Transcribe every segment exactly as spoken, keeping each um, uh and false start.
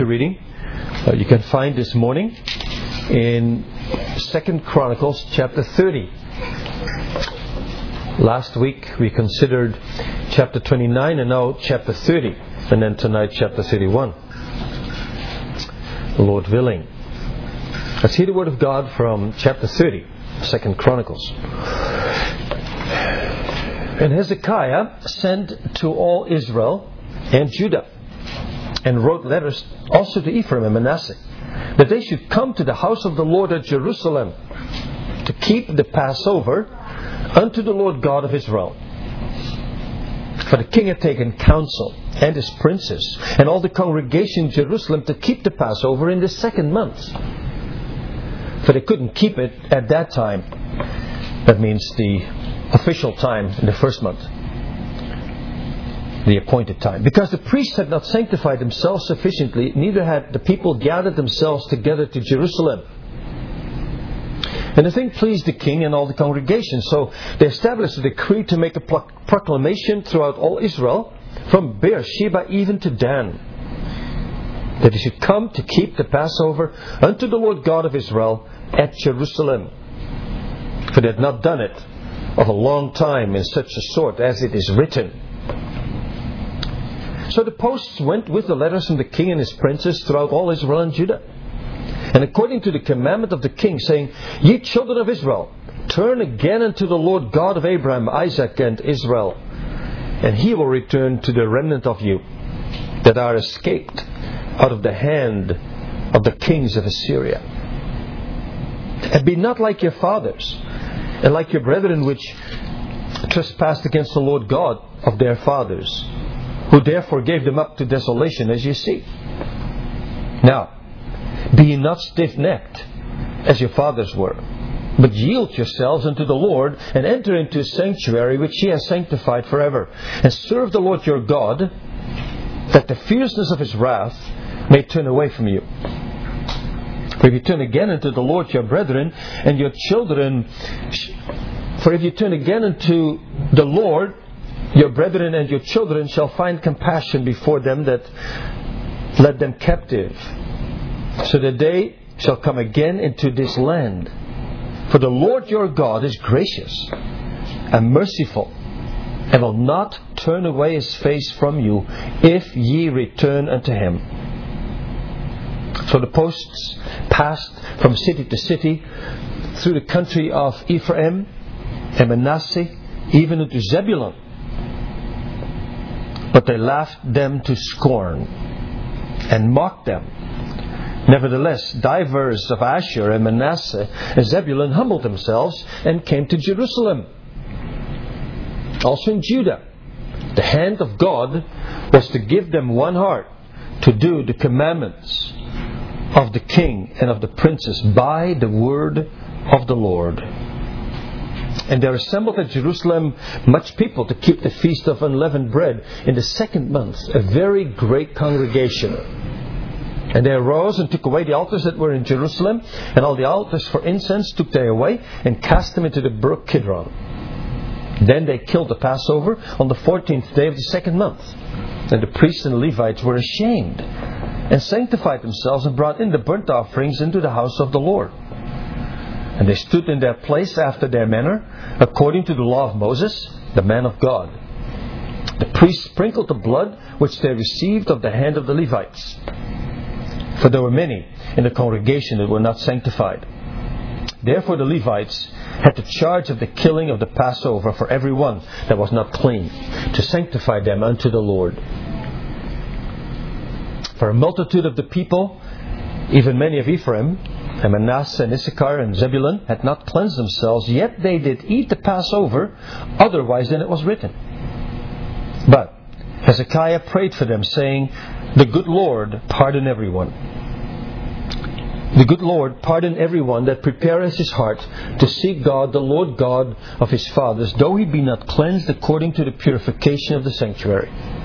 reading uh, you can find this morning in Second Chronicles chapter thirty. Last week we considered chapter twenty-nine and now chapter thirty, and then tonight chapter thirty-one. Lord willing. Let's hear the word of God from chapter thirty, Second Chronicles. And Hezekiah sent to all Israel and Judah, and wrote letters also to Ephraim and Manasseh, that they should come to the house of the Lord at Jerusalem to keep the Passover unto the Lord God of Israel. For the king had taken counsel, and his princes, and all the congregation in Jerusalem, to keep the Passover in the second month. For they couldn't keep it at that time. That means the official time in the first month. The appointed time. Because the priests had not sanctified themselves sufficiently, neither had the people gathered themselves together to Jerusalem. And the thing pleased the king and all the congregation. So they established a decree to make a proclamation throughout all Israel, from Beersheba even to Dan, that they should come to keep the Passover unto the Lord God of Israel at Jerusalem. For they had not done it of a long time in such a sort as it is written. So the posts went with the letters from the king and his princes throughout all Israel and Judah. And according to the commandment of the king, saying, Ye children of Israel, turn again unto the Lord God of Abraham, Isaac, and Israel, and he will return to the remnant of you that are escaped out of the hand of the kings of Assyria. And be not like your fathers, and like your brethren which trespassed against the Lord God of their fathers, who therefore gave them up to desolation, as you see. Now, be ye not stiff-necked, as your fathers were, but yield yourselves unto the Lord, and enter into His sanctuary, which He has sanctified forever, and serve the Lord your God, that the fierceness of His wrath may turn away from you. For if you turn again unto the Lord your brethren, and your children, for if you turn again unto the Lord, your brethren and your children shall find compassion before them that led them captive, so that they shall come again into this land. For the Lord your God is gracious and merciful, and will not turn away His face from you, if ye return unto Him. So the posts passed from city to city, through the country of Ephraim and Manasseh, even unto Zebulun. But they laughed them to scorn, and mocked them. Nevertheless, divers of Asher and Manasseh and Zebulun humbled themselves, and came to Jerusalem. Also in Judah, the hand of God was to give them one heart, to do the commandments of the king and of the princes by the word of the Lord. And there assembled at Jerusalem much people to keep the feast of unleavened bread in the second month, a very great congregation. And they arose and took away the altars that were in Jerusalem, and all the altars for incense took they away, and cast them into the brook Kidron. Then they killed the Passover on the fourteenth day of the second month. And the priests and the Levites were ashamed, and sanctified themselves, and brought in the burnt offerings into the house of the Lord. And they stood in their place after their manner, according to the law of Moses, the man of God. The priests sprinkled the blood which they received of the hand of the Levites. For there were many in the congregation that were not sanctified. Therefore the Levites had the charge of the killing of the Passover for every one that was not clean, to sanctify them unto the Lord. For a multitude of the people, even many of Ephraim, and Manasseh and Issachar and Zebulun, had not cleansed themselves, yet they did eat the Passover otherwise than it was written. But Hezekiah prayed for them, saying, The good Lord pardon everyone. The good Lord pardon everyone that prepareth his heart to seek God, the Lord God of his fathers, though he be not cleansed according to the purification of the sanctuary.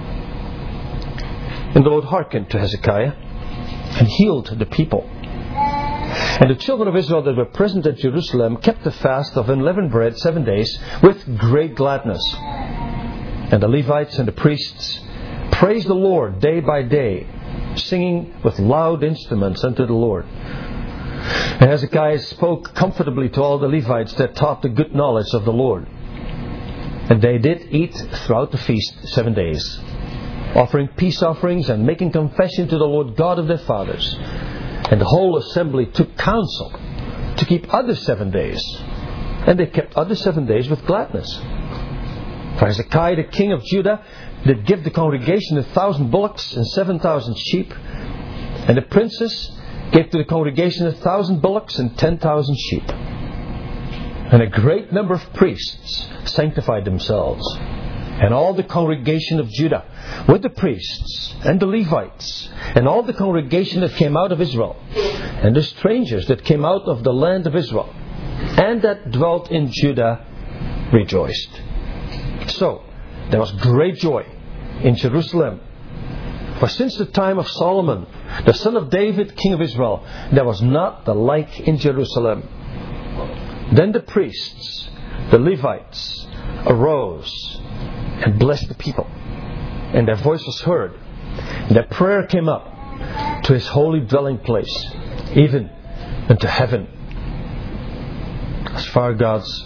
And the Lord hearkened to Hezekiah, and healed the people. And the children of Israel that were present at Jerusalem kept the fast of unleavened bread seven days with great gladness. And the Levites and the priests praised the Lord day by day singing with loud instruments unto the Lord. And Hezekiah spoke comfortably to all the Levites that taught the good knowledge of the Lord. And they did eat throughout the feast seven days, offering peace offerings and making confession to the Lord God of their fathers. And the whole assembly took counsel to keep other seven days. And they kept other seven days with gladness. For Hezekiah the king of Judah did give the congregation a thousand bullocks and seven thousand sheep. And the princes gave to the congregation a thousand bullocks and ten thousand sheep. And a great number of priests sanctified themselves. And all the congregation of Judah, with the priests and the Levites, and all the congregation that came out of Israel, and the strangers that came out of the land of Israel, and that dwelt in Judah, rejoiced. So, there was great joy in Jerusalem. For since the time of Solomon, the son of David, king of Israel, there was not the like in Jerusalem. Then the priests, the Levites, arose and blessed the people. And their voice was heard. And their prayer came up to His holy dwelling place, even unto heaven. As far as God's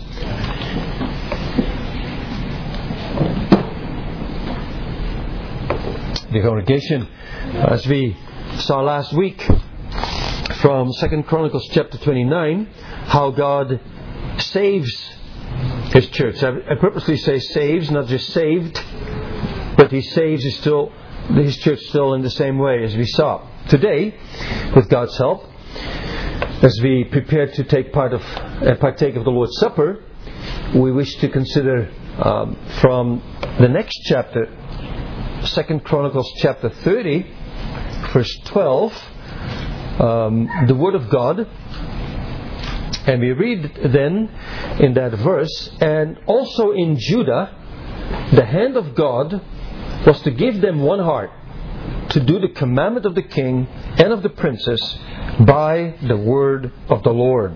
the congregation, as we saw last week from Second Chronicles chapter twenty-nine, how God saves His church. I purposely say saves, not just saved, but He saves His still His church still in the same way as we saw. Today, with God's help, as we prepare to take part of uh, partake of the Lord's Supper, we wish to consider um, from the next chapter, Second Chronicles chapter thirty, verse twelve, um, the Word of God. And we read then in that verse, and also in Judah, the hand of God was to give them one heart, to do the commandment of the king and of the princes by the word of the Lord.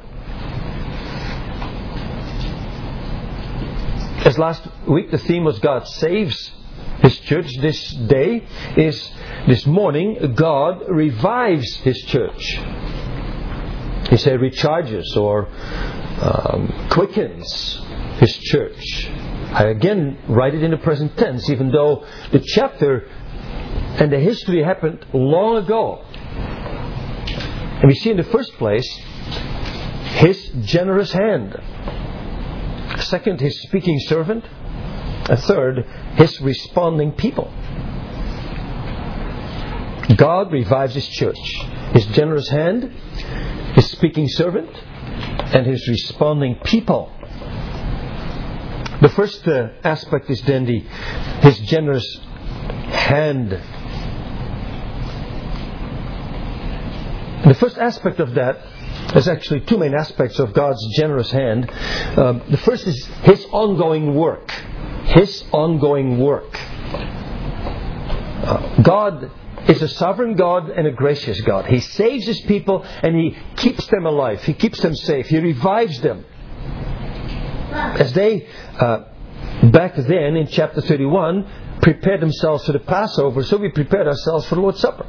As last week the theme was God saves His church, this day is, this morning, God revives His church. He said recharges or um, quickens His church. I again write it in the present tense, even though the chapter and the history happened long ago. And we see in the first place His generous hand. Second, His speaking servant. And third, His responding people. God revives His church. His generous hand, His speaking servant, and His responding people. The first uh, aspect is then the His generous hand. The first aspect of that, there's actually two main aspects of God's generous hand. Um, the first is His ongoing work. His ongoing work. Uh, God is a sovereign God and a gracious God. He saves His people and He keeps them alive. He keeps them safe. He revives them. As they, uh, back then in chapter thirty-one, prepared themselves for the Passover, so we prepared ourselves for the Lord's Supper.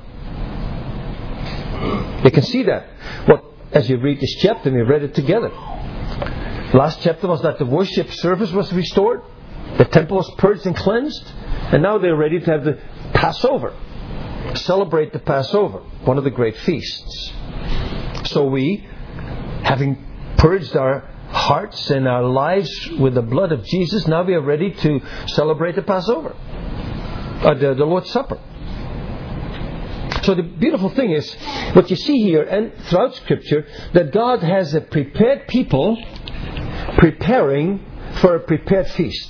You can see that. Well, as you read this chapter, we read it together. Last chapter was that the worship service was restored. The temple was purged and cleansed. And now they're ready to have the Passover. Celebrate the Passover, one of the great feasts. So we, having purged our hearts and our lives with the blood of Jesus, now we are ready to celebrate the Passover, uh, the, the Lord's Supper. So the beautiful thing is, what you see here and throughout Scripture, that God has a prepared people preparing for a prepared feast.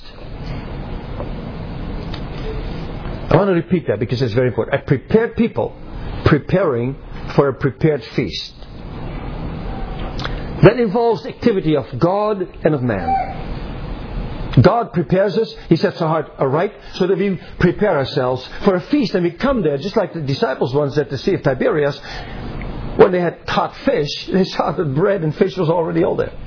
I want to repeat that because it's very important. A prepared people preparing for a prepared feast. That involves activity of God and of man. God prepares us. He sets our heart aright so that we prepare ourselves for a feast. And we come there just like the disciples once at the Sea of Tiberias. When they had caught fish, they saw that bread and fish was already all there.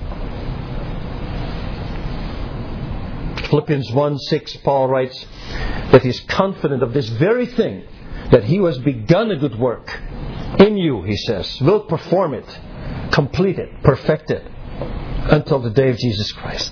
Philippians one six, Paul writes that he's confident of this very thing, that He who has begun a good work in you, He says, will perform it, complete it, perfect it, until the day of Jesus Christ.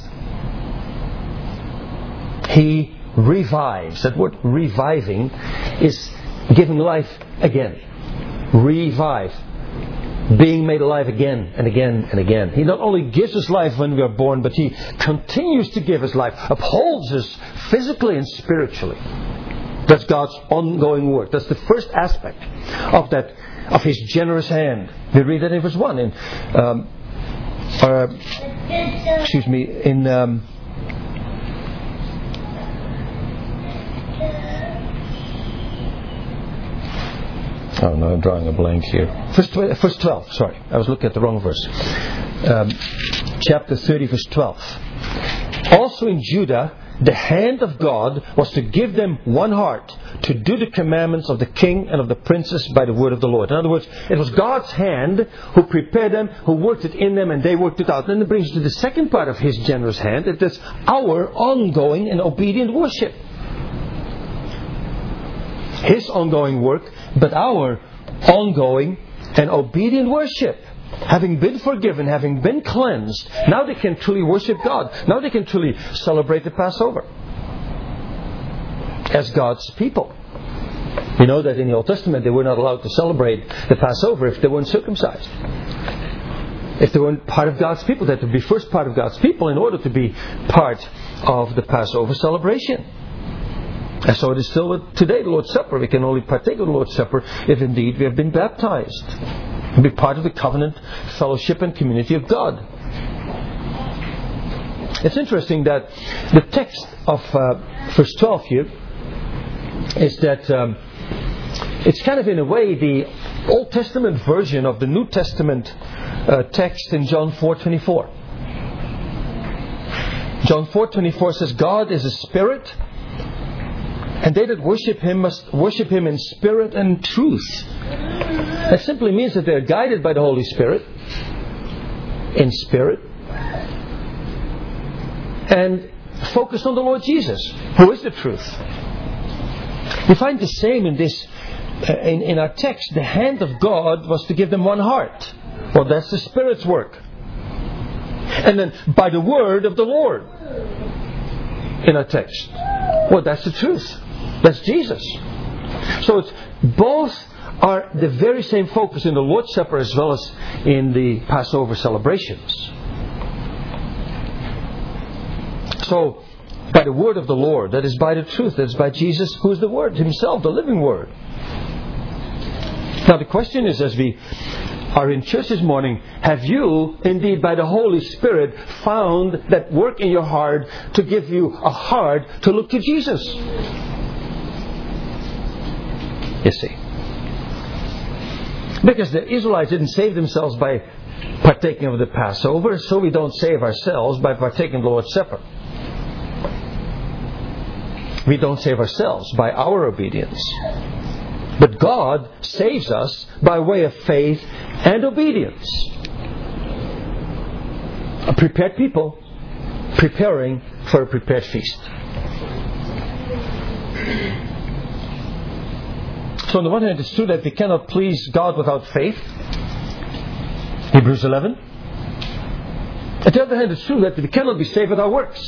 He revives. That word reviving is giving life again. Revive. Being made alive again and again and again. He not only gives us life when we are born, but He continues to give us life, upholds us physically and spiritually. That's God's ongoing work. That's the first aspect of that, of His generous hand. We read that in verse one. In, um, uh, excuse me, in um, Oh no, I'm drawing a blank here. Verse, tw- verse twelve, sorry. I was looking at the wrong verse. Um, chapter thirty, verse twelve. Also in Judah, the hand of God was to give them one heart, to do the commandments of the king and of the princes by the word of the Lord. In other words, it was God's hand who prepared them, who worked it in them, and they worked it out. And then it brings us to the second part of His generous hand. It is our ongoing and obedient worship. His ongoing work, but our ongoing and obedient worship. Having been forgiven, having been cleansed, now they can truly worship God. Now they can truly celebrate the Passover as God's people. You know that in the Old Testament they were not allowed to celebrate the Passover if they weren't circumcised. If they weren't part of God's people, they had to be first part of God's people in order to be part of the Passover celebration. And so it is still with today, the Lord's Supper. We can only partake of the Lord's Supper if indeed we have been baptized and be part of the covenant, fellowship and community of God. It's interesting that the text of uh, verse twelve here is that um, it's kind of in a way the Old Testament version of the New Testament uh, text in John four twenty-four. John four twenty-four says, God is a spirit, and they that worship Him must worship Him in spirit and truth. That simply means that they are guided by the Holy Spirit in spirit and focused on the Lord Jesus, who is the truth. We find the same in this uh, in, in our text. The hand of God was to give them one heart. Well, that's the Spirit's work. And then by the word of the Lord in our text. Well, that's the truth. That's Jesus. So it's both are the very same focus in the Lord's Supper as well as in the Passover celebrations. So, by the word of the Lord, that is by the truth, that is by Jesus, who is the Word Himself, the living Word. Now the question is, as we are in church this morning, have you indeed by the Holy Spirit found that work in your heart to give you a heart to look to Jesus? You see. Because the Israelites didn't save themselves by partaking of the Passover, so we don't save ourselves by partaking of the Lord's Supper. We don't save ourselves by our obedience. But God saves us by way of faith and obedience. A prepared people preparing for a prepared feast. So on the one hand, it's true that we cannot please God without faith. Hebrews eleven. On the other hand, it's true that we cannot be saved without works.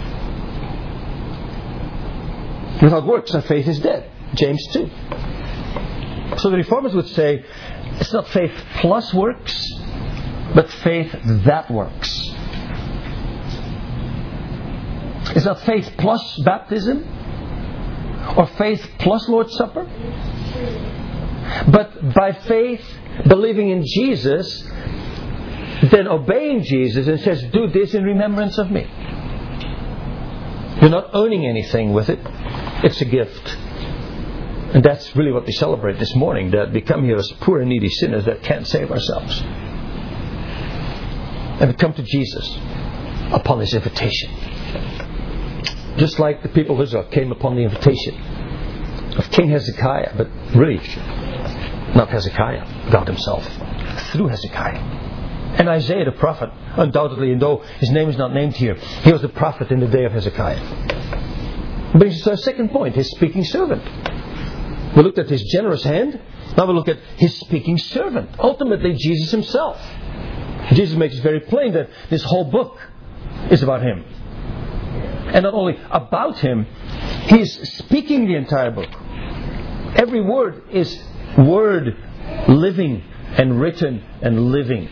Without works, our faith is dead. James two. So the Reformers would say, it's not faith plus works, but faith that works. It's not faith plus baptism, or faith plus Lord's Supper, but by faith, believing in Jesus, then obeying Jesus and says, do this in remembrance of me. You're not earning anything with it. It's a gift. And that's really what we celebrate this morning, that we come here as poor and needy sinners that can't save ourselves. And we come to Jesus upon His invitation. Just like the people of Israel came upon the invitation of King Hezekiah, but really not Hezekiah, God Himself, through Hezekiah. And Isaiah the prophet, undoubtedly, and though his name is not named here, he was the prophet in the day of Hezekiah. Brings us to our second point, His speaking servant. We looked at His generous hand. Now we look at His speaking servant. Ultimately, Jesus Himself. Jesus makes it very plain that this whole book is about Him. And not only about Him, He's speaking the entire book. Every word is word living and written and living.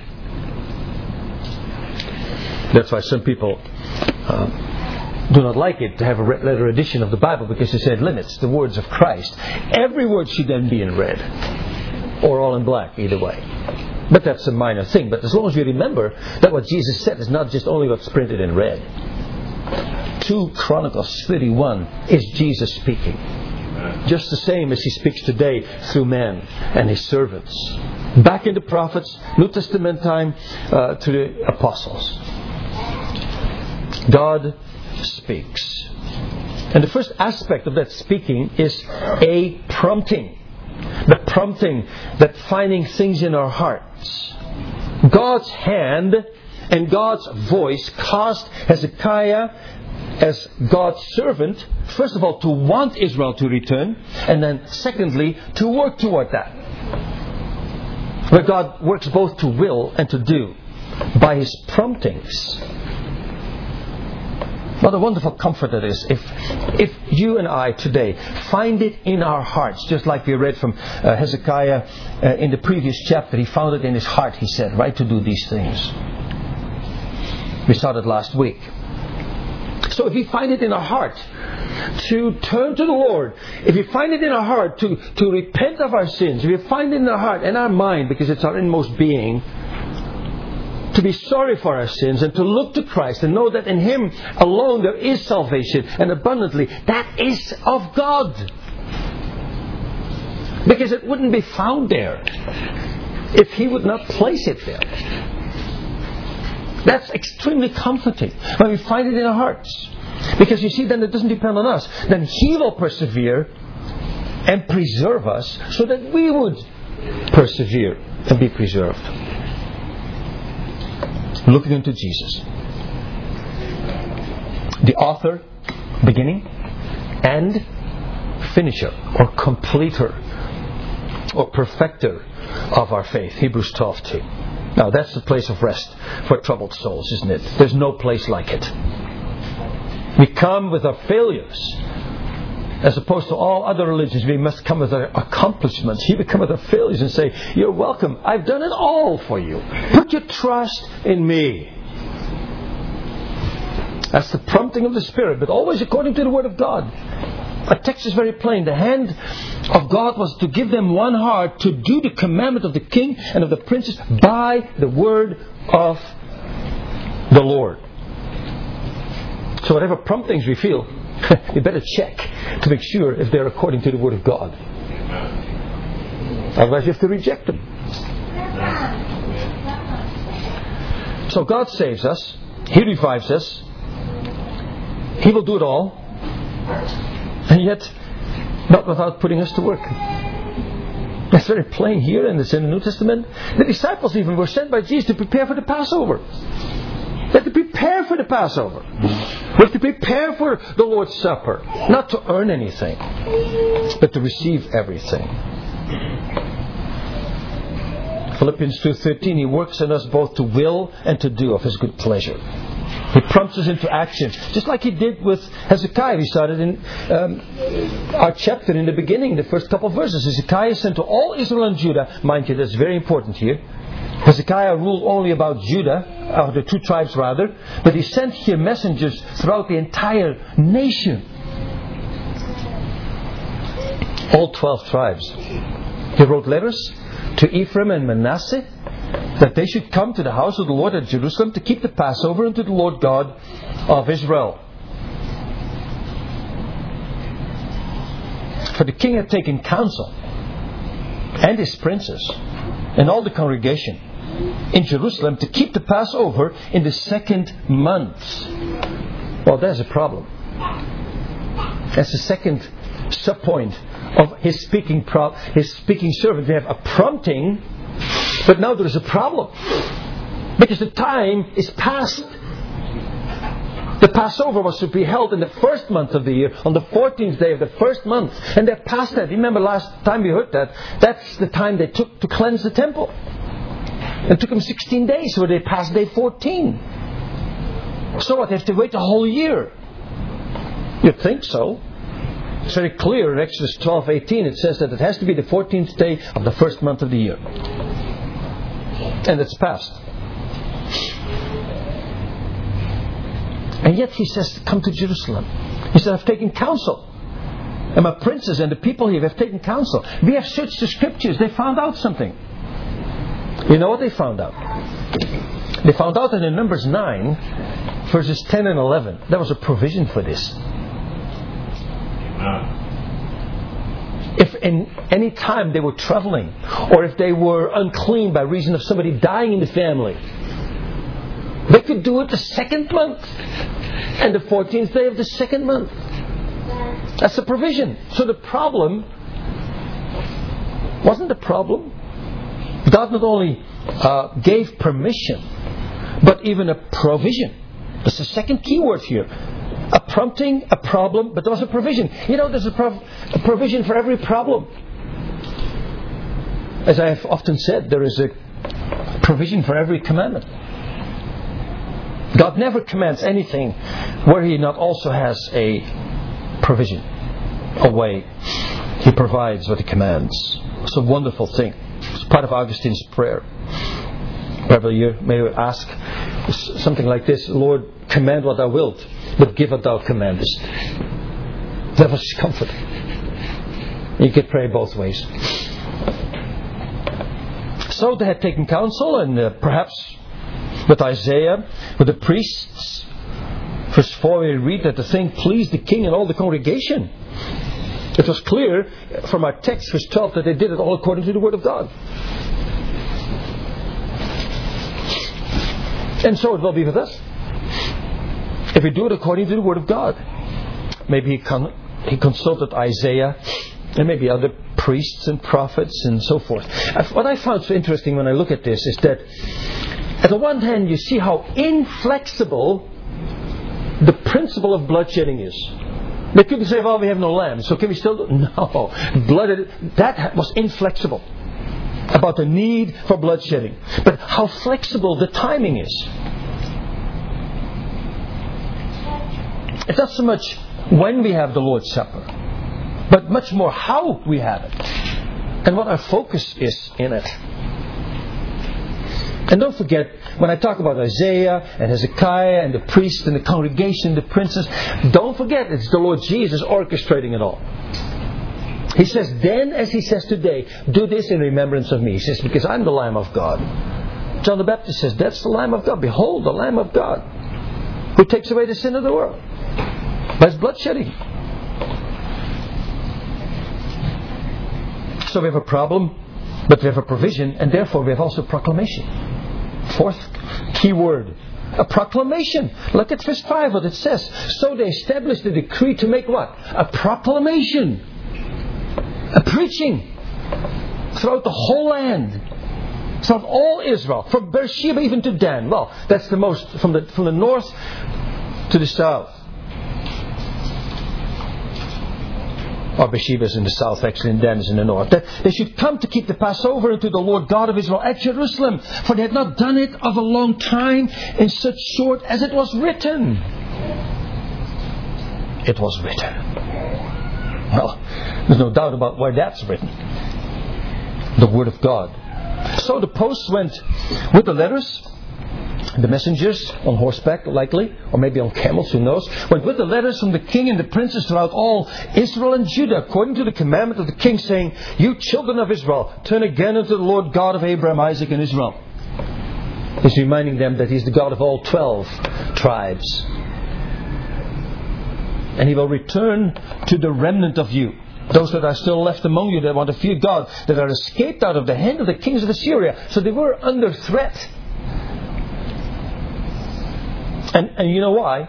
That's why some people uh, do not like it to have a red letter edition of the Bible, because they say it limits the words of Christ. Every word should then be in red, or all in black, either way. But that's a minor thing. But as long as we remember that what Jesus said is not just only what's printed in red. Second Chronicles thirty-one is Jesus speaking. Just the same as He speaks today through man and His servants. Back in the prophets, New Testament time, uh, to the apostles. God speaks. And the first aspect of that speaking is a prompting. The prompting, that finding things in our hearts. God's hand and God's voice caused Hezekiah, as God's servant, first of all, to want Israel to return, and then secondly, to work toward that. Where God works both to will and to do by His promptings. What a wonderful comfort it is if, if you and I today find it in our hearts, just like we read from uh, Hezekiah uh, in the previous chapter. He found it in his heart, he said, right, to do these things. We saw that last week. So if we find it in our heart to turn to the Lord, if we find it in our heart to, to repent of our sins, if we find it in our heart and our mind, because it's our inmost being, to be sorry for our sins and to look to Christ and know that in Him alone there is salvation, and abundantly, that is of God. Because it wouldn't be found there if He would not place it there. That's extremely comforting when we find it in our hearts. Because you see, then it doesn't depend on us. Then He will persevere and preserve us so that we would persevere and be preserved. Looking into Jesus, the author, beginning, and finisher, or completer, or perfecter of our faith. Hebrews twelve two. Now that's the place of rest for troubled souls, isn't it? There's no place like it. We come with our failures. As opposed to all other religions, we must come with our accomplishments. Here we come with our failures and say, you're welcome. I've done it all for you. Put your trust in me. That's the prompting of the Spirit, but always according to the Word of God. Our text is very plain. The hand of God was to give them one heart to do the commandment of the king and of the princes by the word of the Lord. So whatever promptings we feel, we better check to make sure if they're according to the Word of God. Otherwise you have to reject them. So God saves us. He revives us. He will do it all. And yet, not without putting us to work. That's very plain here, and it's in the New Testament. The disciples even were sent by Jesus to prepare for the Passover. They had to prepare for the Passover. We have to prepare for the Lord's Supper. Not to earn anything, but to receive everything. Philippians two thirteen, He works in us both to will and to do of His good pleasure. He prompts us into action, just like He did with Hezekiah. We started in um, our chapter in the beginning, the first couple of verses. Hezekiah sent to all Israel and Judah. Mind you, that's very important here. Hezekiah ruled only about Judah, or the two tribes rather, but he sent here messengers throughout the entire nation. All twelve tribes. He wrote letters to Ephraim and Manasseh that they should come to the house of the Lord at Jerusalem to keep the Passover unto the Lord God of Israel. For the king had taken counsel, and his princes, and all the congregation in Jerusalem to keep the Passover in the second month. Well, there's a problem. That's the second sub-point of his speaking pro- his speaking servant. We have a prompting, but now there is a problem. Because the time is past. The Passover was to be held in the first month of the year, on the fourteenth day of the first month. And they're past that. Remember last time we heard that? That's the time they took to cleanse the temple. It took them sixteen days, so they passed day fourteen. So what? They have to wait a whole year. You'd think so. It's very clear in Exodus twelve eighteen. It says that it has to be the fourteenth day of the first month of the year. And it's passed. And yet he says, come to Jerusalem. He said, I've taken counsel. And my princes and the people here have taken counsel. We have searched the scriptures. They found out something. You know what they found out? They found out that in Numbers nine, verses ten and eleven, there was a provision for this. If in any time they were traveling, or if they were unclean by reason of somebody dying in the family, they could do it the second month and the fourteenth day of the second month. That's the provision. So the problem wasn't the problem. God not only uh, gave permission, but even a provision. That's the second key word here. A prompting, a problem, but there was a provision. You know, there's a, prov- a provision for every problem. As I have often said, there is a provision for every commandment. God never commands anything where He not also has a provision, a way. He provides what He commands. It's a wonderful thing. It's part of Augustine's prayer. Every year, may we ask something like this: Lord, command what Thou wilt, but give what Thou commandest. That was His comfort. You could pray both ways. So they had taken counsel, and uh, perhaps with Isaiah, with the priests. Verse four, we read that the thing pleased the king and all the congregation. It was clear from our text, verse twelve, that they did it all according to the Word of God. And so it will be with us. If we do it according to the Word of God. Maybe he, con- he consulted Isaiah and maybe other priests and prophets and so forth. What I found so interesting when I look at this is that at the one hand you see how inflexible the principle of bloodshedding is. They couldn't say, well, we have no lamb, so can we still do it? No. Blood, that was inflexible. About the need for bloodshedding. But how flexible the timing is. It's not so much when we have the Lord's Supper, but much more how we have it. And what our focus is in it. And don't forget, when I talk about Isaiah and Hezekiah and the priests and the congregation, the princes, don't forget it's the Lord Jesus orchestrating it all. He says, then as He says today, do this in remembrance of me. He says, because I'm the Lamb of God. John the Baptist says, that's the Lamb of God. Behold, the Lamb of God, who takes away the sin of the world by His blood shedding. So we have a problem, but we have a provision, and therefore we have also proclamation. Fourth key word, a proclamation. Look at verse five, what it says. So they established a decree to make what? A proclamation. A preaching throughout the whole land, throughout all Israel, from Beersheba even to Dan. Well, that's the most, from the from the north to the south. Or Beersheba is in the south, actually, and Dan is in the north. That they should come to keep the Passover unto the Lord God of Israel at Jerusalem, for they had not done it of a long time in such sort as it was written. It was written. Well, there's no doubt about where that's written. The Word of God. So the posts went with the letters. The messengers on horseback, likely, or maybe on camels, who knows, went with the letters from the king and the princes throughout all Israel and Judah, according to the commandment of the king, saying, you children of Israel, turn again unto the Lord God of Abraham, Isaac, and Israel. He's reminding them that He's the God of all twelve tribes. And He will return to the remnant of you. Those that are still left among you that want to fear God, that are escaped out of the hand of the kings of Assyria. So they were under threat. And, and you know why?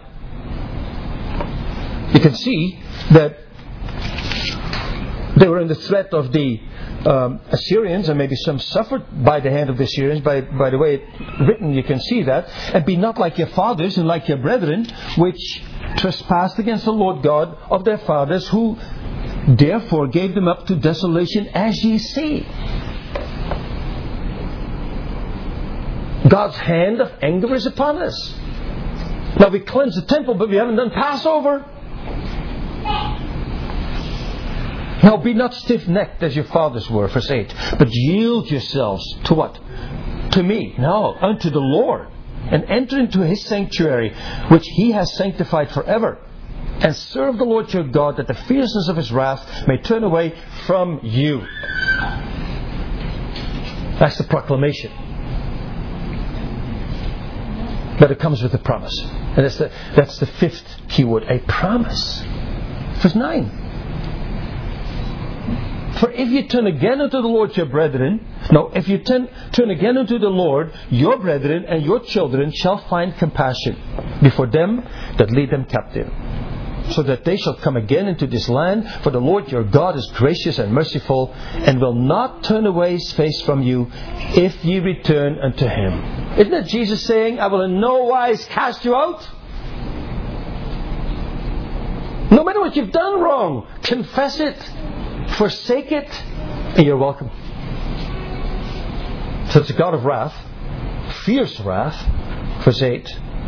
You can see that they were under threat of the um, Assyrians, and maybe some suffered by the hand of the Assyrians. By, by the way it's written, you can see that. And be not like your fathers and like your brethren, which trespassed against the Lord God of their fathers, who therefore gave them up to desolation, as ye see. God's hand of anger is upon us. Now we cleanse the temple, but we haven't done Passover. Now be not stiff-necked as your fathers were, verse eight, but yield yourselves to what? To me. No, unto the Lord. And enter into His sanctuary, which He has sanctified forever. And serve the Lord your God, that the fierceness of His wrath may turn away from you. That's the proclamation. But it comes with a promise. And that's the, that's the fifth keyword, a promise. Verse nine. For if you turn again unto the Lord your brethren, no, if you turn, turn again unto the Lord, your brethren and your children shall find compassion before them that lead them captive, so that they shall come again into this land. For the Lord your God is gracious and merciful, and will not turn away His face from you, if ye return unto Him. Isn't that Jesus saying, I will in no wise cast you out? No matter what you've done wrong, confess it, forsake it, and you're welcome. So it's a God of wrath, fierce wrath, verse eight.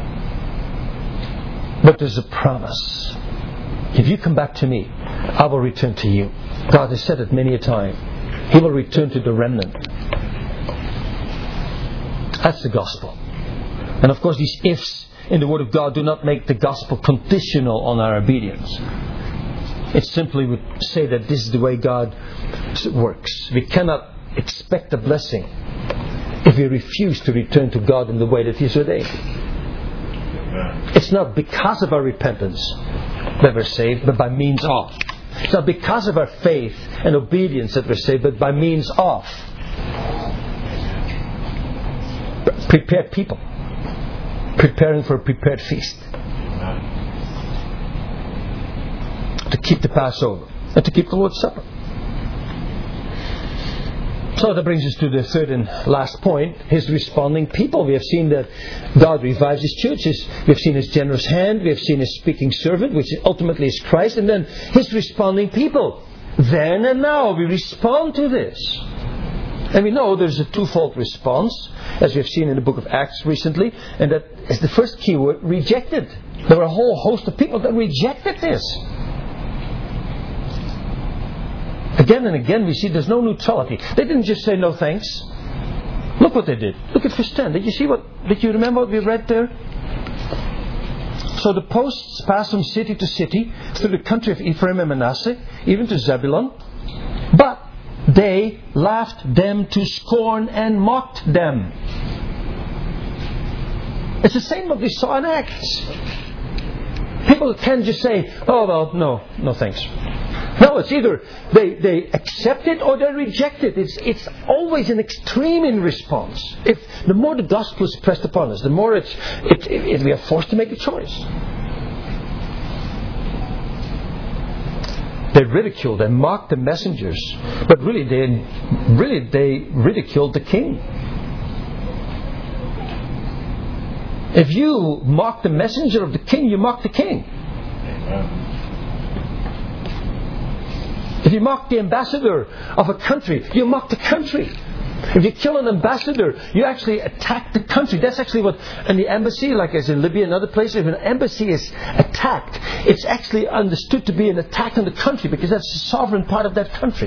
But there's a promise. If you come back to me, I will return to you. God has said it many a time. He will return to the remnant. That's the gospel. And of course these ifs in the Word of God do not make the gospel conditional on our obedience. It simply would say that this is the way God works. We cannot expect a blessing if we refuse to return to God in the way that He has ordained. It's not because of our repentance that we're saved, but by means of. It's not because of our faith and obedience that we're saved, but by means of. Prepared people. Preparing for a prepared feast. To keep the Passover. And to keep the Lord's Supper. So that brings us to the third and last point, His responding people. We have seen that God revives His church. We have seen His generous hand. We have seen His speaking servant, which ultimately is Christ. And then His responding people. Then and now we respond to this. And we know there's a twofold response, as we have seen in the book of Acts recently. And that is the first keyword, rejected. There were a whole host of people that rejected this. Again and again we see there's no neutrality. They didn't just say no thanks. Look what they did. Look at verse ten. Did you see what? Did you remember what we read there? So the posts passed from city to city through the country of Ephraim and Manasseh, even to Zebulun. But they laughed them to scorn and mocked them. It's the same what we saw in Acts. People can just say, oh well, no, no thanks. No, it's either they, they accept it or they reject it. It's it's always an extreme in response. If the more the gospel is pressed upon us, the more it's it, it, it, we are forced to make a choice. They ridiculed and mocked the messengers, but really they really they ridiculed the king. If you mock the messenger of the king, you mock the king. If you mock the ambassador of a country, you mock the country. If you kill an ambassador, you actually attack the country. That's actually what, in the embassy, like as in Libya and other places, if an embassy is attacked, it's actually understood to be an attack on the country, because that's the sovereign part of that country.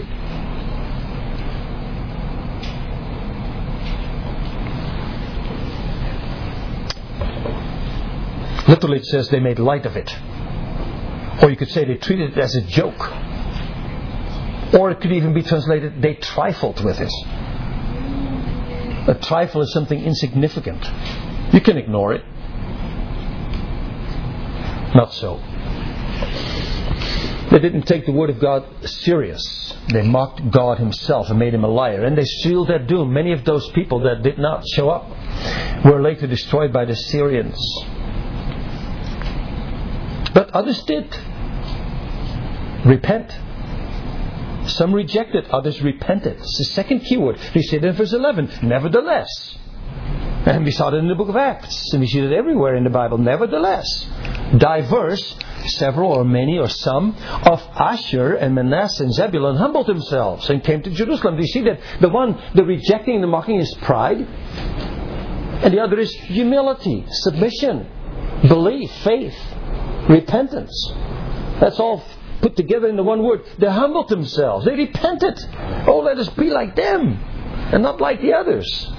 Literally it says they made light of it. Or you could say they treated it as a joke. Or it could even be translated, they trifled with it. A trifle is something insignificant. You can ignore it. Not so. They didn't take the Word of God serious. They mocked God Himself and made Him a liar. And they sealed their doom. Many of those people that did not show up were later destroyed by the Syrians. But others did. Repent. Some rejected, others repented. It's the second keyword. We see it in verse eleven. Nevertheless. And we saw it in the book of Acts. And we see it everywhere in the Bible. Nevertheless. Diverse, several or many or some, of Asher and Manasseh and Zebulun humbled themselves and came to Jerusalem. Do you see that the one, the rejecting and the mocking is pride? And the other is humility, submission, belief, faith, repentance. That's all put together in the one word. They humbled themselves. They repented. Oh, let us be like them and not like the others.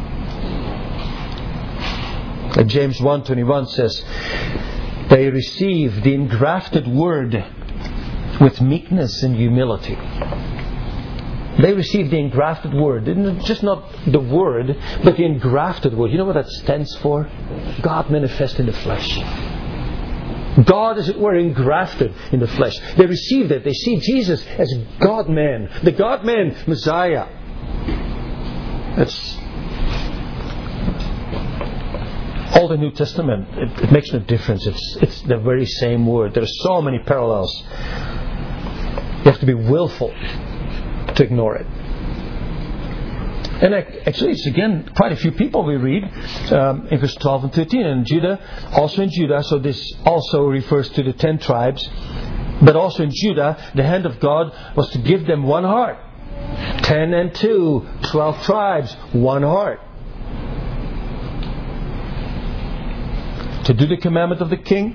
And James one twenty-one says, they received the engrafted word with meekness and humility. They received the engrafted word. Just not the word, but the engrafted word. You know what that stands for? God manifest in the flesh. God, as it were, engrafted in the flesh. They received it. They see Jesus as God-man. The God-man Messiah. That's all the New Testament. It, it makes no difference. It's, it's the very same word. There are so many parallels. You have to be willful to ignore it. And actually, it's again quite a few people we read um, in verse twelve and thirteen. And Judah, also in Judah, so this also refers to the ten tribes, but also in Judah, the hand of God was to give them one heart. Ten and two, twelve tribes, one heart. To do the commandment of the king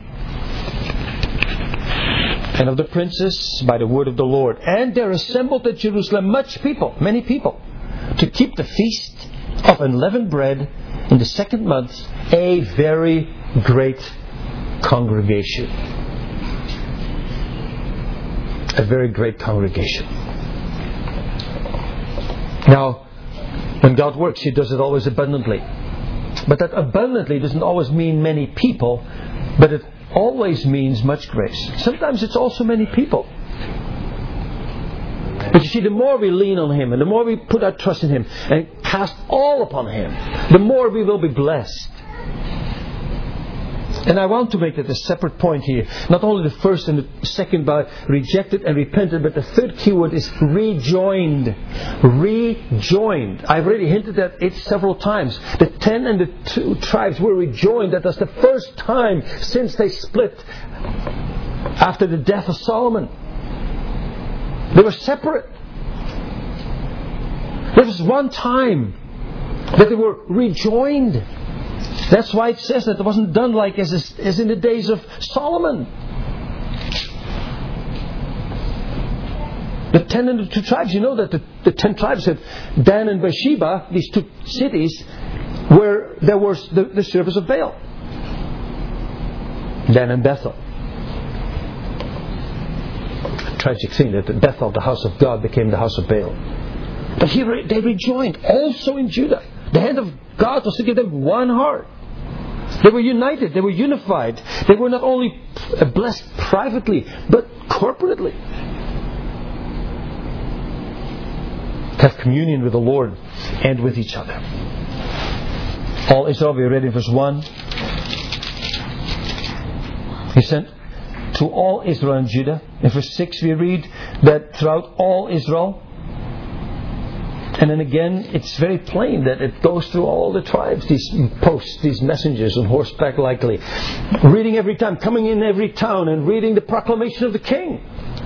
and of the princes by the word of the Lord. And there assembled at Jerusalem much people, many people, to keep the feast of unleavened bread in the second month, a very great congregation. A very great congregation. Now, when God works, He does it always abundantly. But that abundantly doesn't always mean many people, but it always means much grace. Sometimes it's also many people. But you see, the more we lean on Him and the more we put our trust in Him and cast all upon Him, the more we will be blessed. And I want to make that a separate point here. Not only the first and the second by rejected and repented, but the third keyword is rejoined. Rejoined. I've already hinted at it several times. The ten and the two tribes were rejoined. That was the first time since they split after the death of Solomon. They were separate. There was one time that they were rejoined. That's why it says that it wasn't done like as, as in the days of Solomon. The ten and the two tribes, you know that the, the ten tribes had Dan and Beersheba, these two cities, where there was the, the service of Baal. Dan and Bethel. A tragic thing that Bethel, the house of God, became the house of Baal. But here they rejoined, also in Judah. The hand of God was to give them one heart. They were united. They were unified. They were not only blessed privately, but corporately. To have communion with the Lord and with each other. All Israel, we read in verse one. He sent to all Israel and Judah. In verse six we read that throughout all Israel. And then again, it's very plain that it goes through all the tribes, these posts, these messengers on horseback likely. Reading every time, coming in every town and reading the proclamation of the king.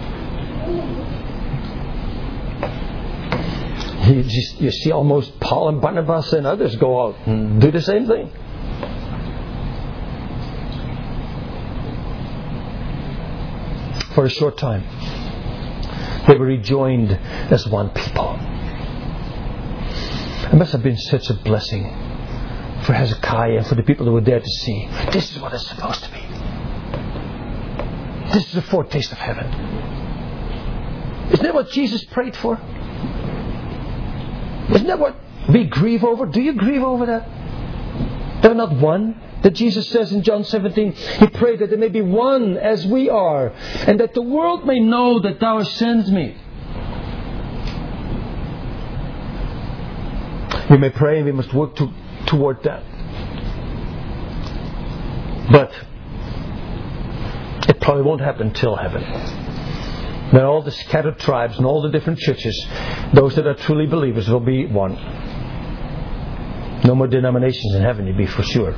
You, just, you see almost Paul and Barnabas and others go out and do the same thing. For a short time, they were rejoined as one people. It must have been such a blessing for Hezekiah and for the people that were there to see. This is what it's supposed to be. This is a foretaste of heaven. Isn't that what Jesus prayed for? Isn't that what we grieve over? Do you grieve over that? They're not one. That Jesus says in John seventeen, He prayed that they may be one as we are, and that the world may know that Thou hast sent me. We may pray and we must work to, toward that. But it probably won't happen till heaven. Then all the scattered tribes and all the different churches, those that are truly believers, will be one. No more denominations in heaven, you'll be for sure.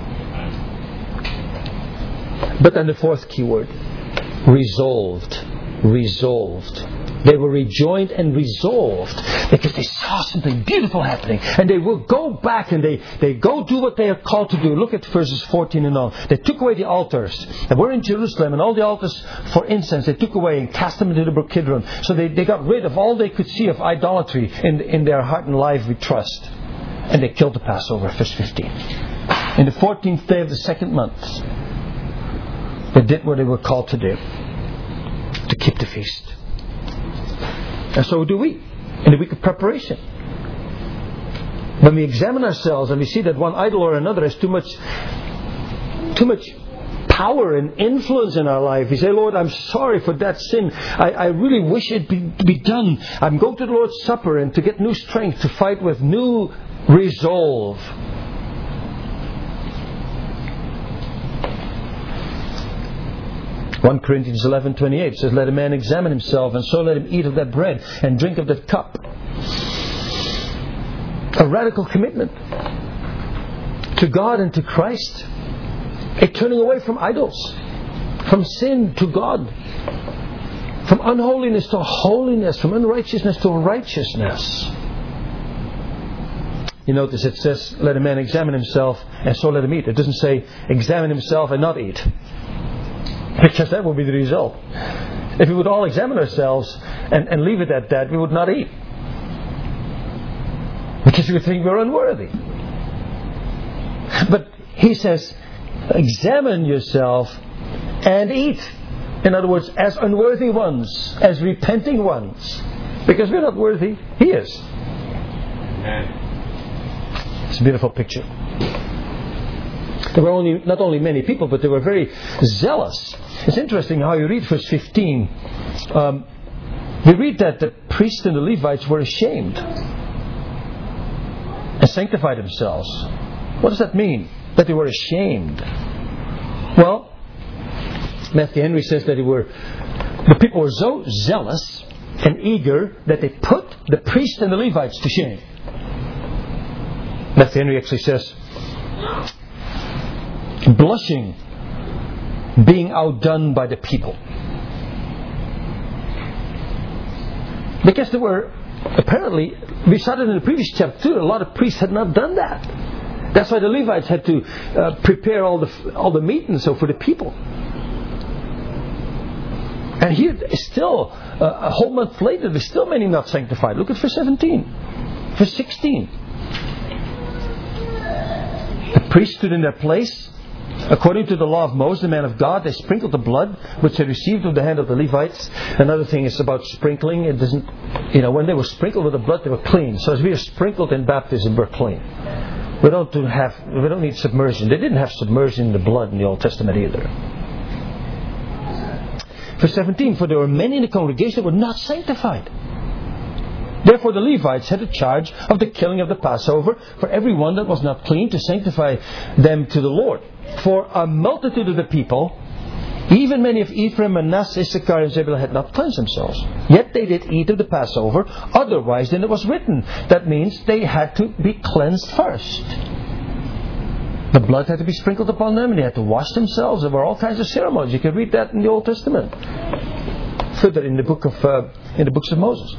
But then the fourth key word, resolved. Resolved. They were rejoined and resolved because they saw something beautiful happening. And they will go back and they, they go do what they are called to do. Look at verses fourteen and on. They took away the altars that were in Jerusalem, and all the altars for incense they took away and cast them into the brook Kidron. So they, they got rid of all they could see of idolatry in, in their heart and life with trust. And they killed the Passover, verse fifteen. In the fourteenth day of the second month, they did what they were called to do, to keep the feast. And so do we, in the week of preparation. When we examine ourselves and we see that one idol or another has too much, too much power and influence in our life, we say, Lord, I'm sorry for that sin. I, I really wish it be, to be done. I'm going to the Lord's Supper and to get new strength to fight with new resolve. First Corinthians eleven twenty-eight says, let a man examine himself, and so let him eat of that bread and drink of that cup. A radical commitment to God and to Christ. A turning away from idols, from sin to God, from unholiness to holiness, from unrighteousness to righteousness. You notice it says, let a man examine himself, and so let him eat. It doesn't say, examine himself and not eat. Because that would be the result. If we would all examine ourselves and, and leave it at that, we would not eat. Because we would think we're unworthy. But he says, examine yourself and eat. In other words, as unworthy ones, as repenting ones. Because we're not worthy, he is. It's a beautiful picture. There were only not only many people, but they were very zealous. It's interesting how you read verse fifteen. Um, we read that the priests and the Levites were ashamed and sanctified themselves. What does that mean? That they were ashamed. Well, Matthew Henry says that they were, the people were so zealous and eager that they put the priests and the Levites to shame. Matthew Henry actually says, blushing, being outdone by the people. Because there were, apparently, we started in the previous chapter too, a lot of priests had not done that. That's why the Levites had to uh, prepare all the all the meat and so for the people. And here, still, uh, a whole month later, there's still many not sanctified. Look at verse seventeen. Verse sixteen. The priests stood in their place. According to the law of Moses, the man of God, they sprinkled the blood which they received of the hand of the Levites. Another thing is about sprinkling. It doesn't, you know, when they were sprinkled with the blood, they were clean. So as we are sprinkled in baptism, we're clean. We don't have, we don't need submersion. They didn't have submersion in the blood in the Old Testament either. Verse seventeen, for there were many in the congregation that were not sanctified. Therefore the Levites had the charge of the killing of the Passover for everyone that was not clean, to sanctify them to the Lord. For a multitude of the people, even many of Ephraim, Manasseh, Issachar, and Zebulun, had not cleansed themselves. Yet they did eat of the Passover, otherwise than it was written. That means they had to be cleansed first. The blood had to be sprinkled upon them, and they had to wash themselves. There were all kinds of ceremonies. You can read that in the Old Testament. Further in the book of uh, in the books of Moses.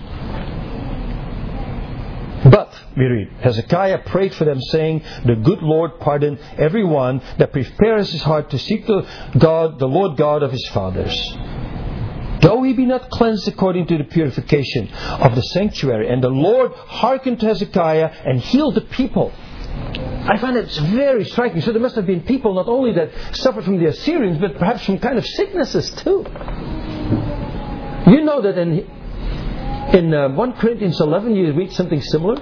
But, we read, Hezekiah prayed for them, saying, the good Lord pardon every one that prepares his heart to seek the God, the Lord God of his fathers. Though he be not cleansed according to the purification of the sanctuary. And the Lord hearkened to Hezekiah and healed the people. I find it very striking. So there must have been people not only that suffered from the Assyrians, but perhaps from kind of sicknesses too. You know that in In uh, First Corinthians eleven, you read something similar.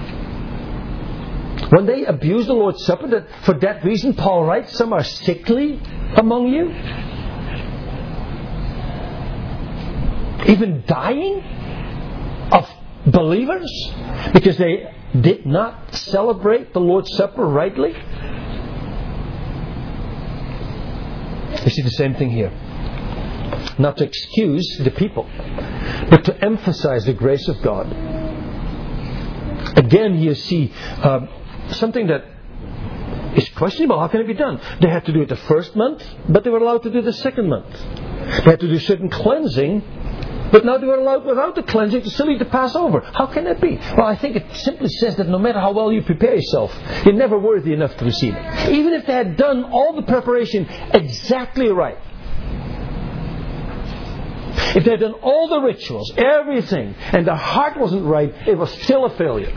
When they abuse the Lord's Supper, that for that reason, Paul writes, some are sickly among you, even dying of believers, because they did not celebrate the Lord's Supper rightly. You see the same thing here. Not to excuse the people, but to emphasize the grace of God. Again, you see uh, something that is questionable. How can it be done? They had to do it the first month, but they were allowed to do it the second month. They had to do certain cleansing, but now they were allowed without the cleansing to still eat the Passover. How can that be? Well, I think it simply says that no matter how well you prepare yourself, you're never worthy enough to receive it. Even if they had done all the preparation exactly right, if they had done all the rituals, everything, and their heart wasn't right, it was still a failure.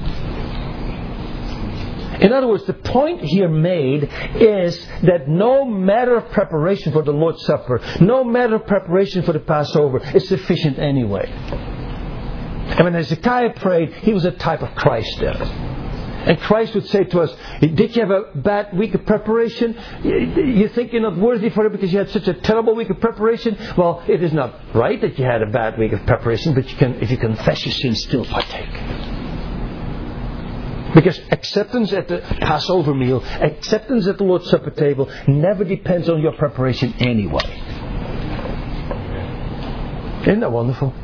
In other words, the point here made is that no matter of preparation for the Lord's Supper, no matter of preparation for the Passover is sufficient anyway. And when Hezekiah prayed, he was a type of Christ there. And Christ would say to us, did you have a bad week of preparation? You think you're not worthy for it because you had such a terrible week of preparation? Well, it is not right that you had a bad week of preparation, but you can, if you confess your sins, still partake. Because acceptance at the Passover meal, acceptance at the Lord's Supper table, never depends on your preparation anyway. Isn't that wonderful?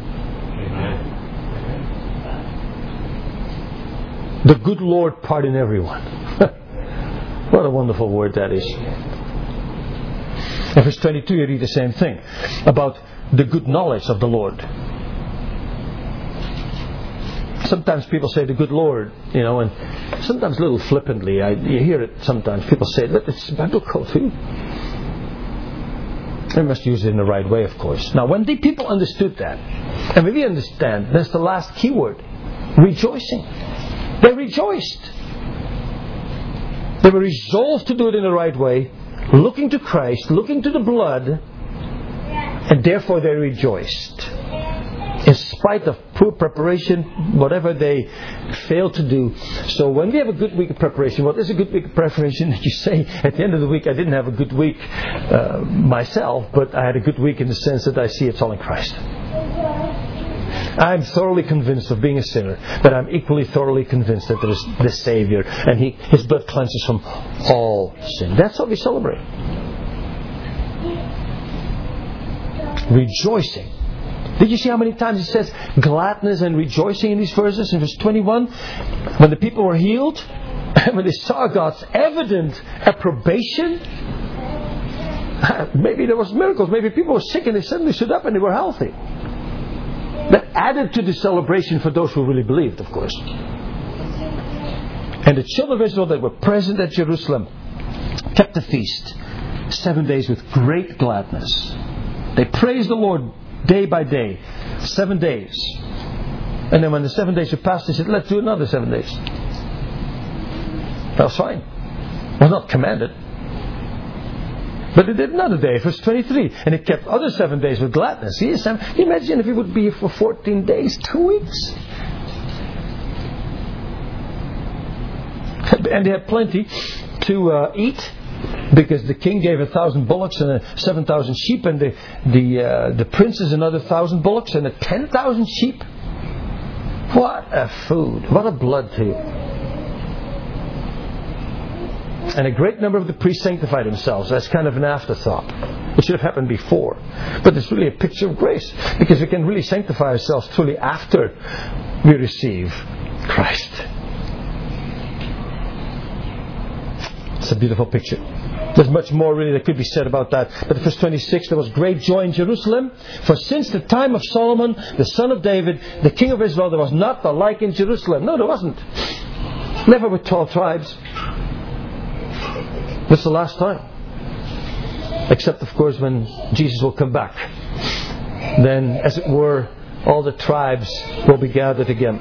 The good Lord pardon everyone. What a wonderful word that is. In verse twenty-two you read the same thing about the good knowledge of the Lord. Sometimes people say the good Lord, you know, and sometimes a little flippantly. I, you hear it sometimes. People say that it's biblical too. They must use it in the right way, of course. Now, when the people understood that, and when we understand, that's the last key word: rejoicing. They rejoiced. They were resolved to do it in the right way, looking to Christ, looking to the blood, and therefore they rejoiced. In spite of poor preparation, whatever they failed to do. So when we have a good week of preparation, what is a good week of preparation? You say, at the end of the week, I didn't have a good week uh, myself, but I had a good week in the sense that I see it's all in Christ. I'm thoroughly convinced of being a sinner, but I'm equally thoroughly convinced that there is the Savior, and he, His blood cleanses from all sin. That's what we celebrate. Rejoicing. Did you see how many times it says gladness and rejoicing in these verses? In verse twenty-one, when the people were healed, when they saw God's evident approbation, maybe there was miracles, maybe people were sick and they suddenly stood up and they were healthy. That added to the celebration for those who really believed, of course. And the children of Israel that were present at Jerusalem kept the feast seven days with great gladness. They praised the Lord day by day, seven days. And then when the seven days were passed, they said, let's do another seven days. That was fine. It was not commanded. But they did another day, verse twenty-three. And it kept other seven days with gladness. Yes, can you imagine if it would be here for fourteen days, two weeks? And they had plenty to uh, eat. Because the king gave a thousand bullocks and a seven thousand sheep, and the the uh, the princes another thousand bullocks and a ten thousand sheep. What a food! What a blood too! And a great number of the priests sanctified themselves. That's kind of an afterthought. It should have happened before, but it's really a picture of grace, because we can really sanctify ourselves truly after we receive Christ. It's a beautiful picture. There's much more really that could be said about that. But in verse twenty-six, there was great joy in Jerusalem. For since the time of Solomon, the son of David, the king of Israel, there was not the like in Jerusalem. No, there wasn't. Never with twelve tribes. That's the last time. Except, of course, when Jesus will come back. Then, as it were, all the tribes will be gathered again.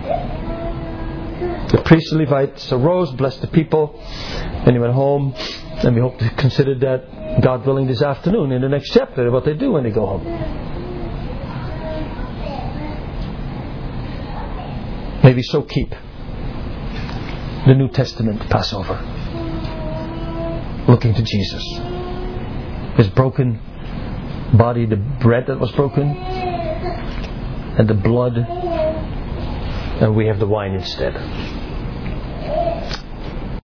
The priests and Levites arose, blessed the people, and he went home. And we hope to consider that, God willing, this afternoon in the next chapter, what they do when they go home. May we so keep the New Testament Passover, looking to Jesus. His broken body, the bread that was broken, and the blood, and we have the wine instead.